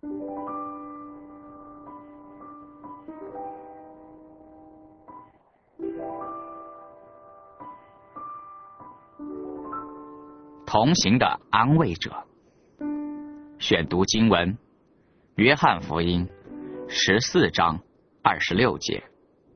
同行的安慰者。选读经文：约翰福音14章26节。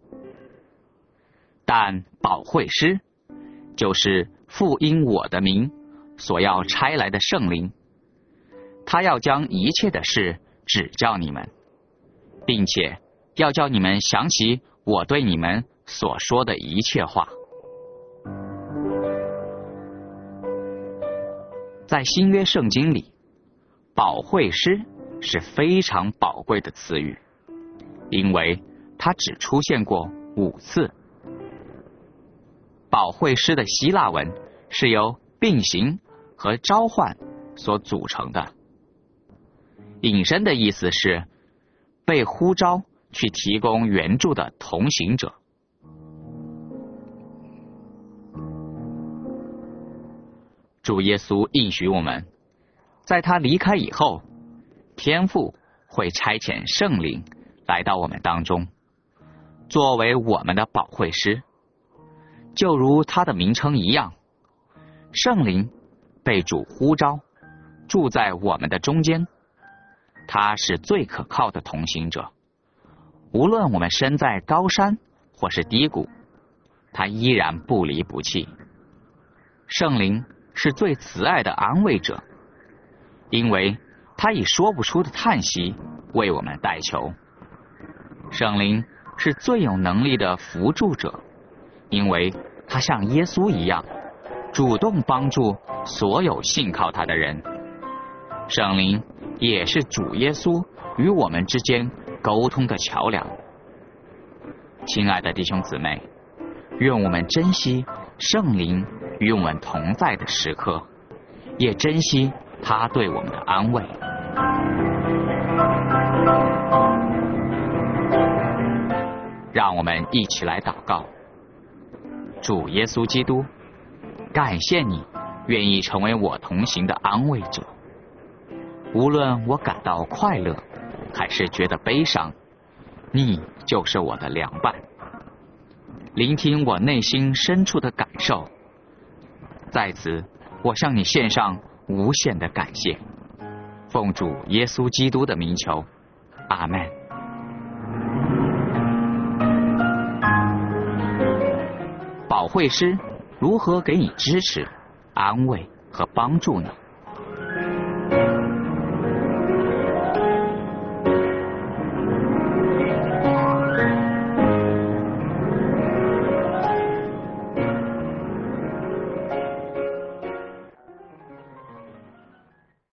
但保惠师，就是父因我的名所要差来的圣灵，他要将一切的事指教你们，并且要叫你们想起我对你们所说的一切话。在新约圣经里，保惠师是非常宝贵的词语，因为它只出现过5次。保惠师的希腊文是由并行和召唤所组成的，引申的意思是被呼召去提供援助的同行者。主耶稣应许我们，在他离开以后，天父会差遣圣灵来到我们当中，作为我们的保惠师。就如他的名称一样，圣灵被主呼召，住在我们的中间，他是最可靠的同行者。无论我们身在高山或是低谷，他依然不离不弃。圣灵是最慈爱的安慰者，因为他以说不出的叹息为我们代求。圣灵是最有能力的扶助者，因为他像耶稣一样，主动帮助所有信靠他的人。圣灵也是主耶稣与我们之间沟通的桥梁。亲爱的弟兄姊妹，愿我们珍惜圣灵与我们同在的时刻，也珍惜他对我们的安慰。让我们一起来祷告。主耶稣基督，感谢你愿意成为我同行的安慰者。无论我感到快乐还是觉得悲伤，你就是我的良伴。聆听我内心深处的感受，在此我向你献上无限的感谢。奉主耶稣基督的名求，阿们。保惠师如何给你支持、安慰和帮助呢？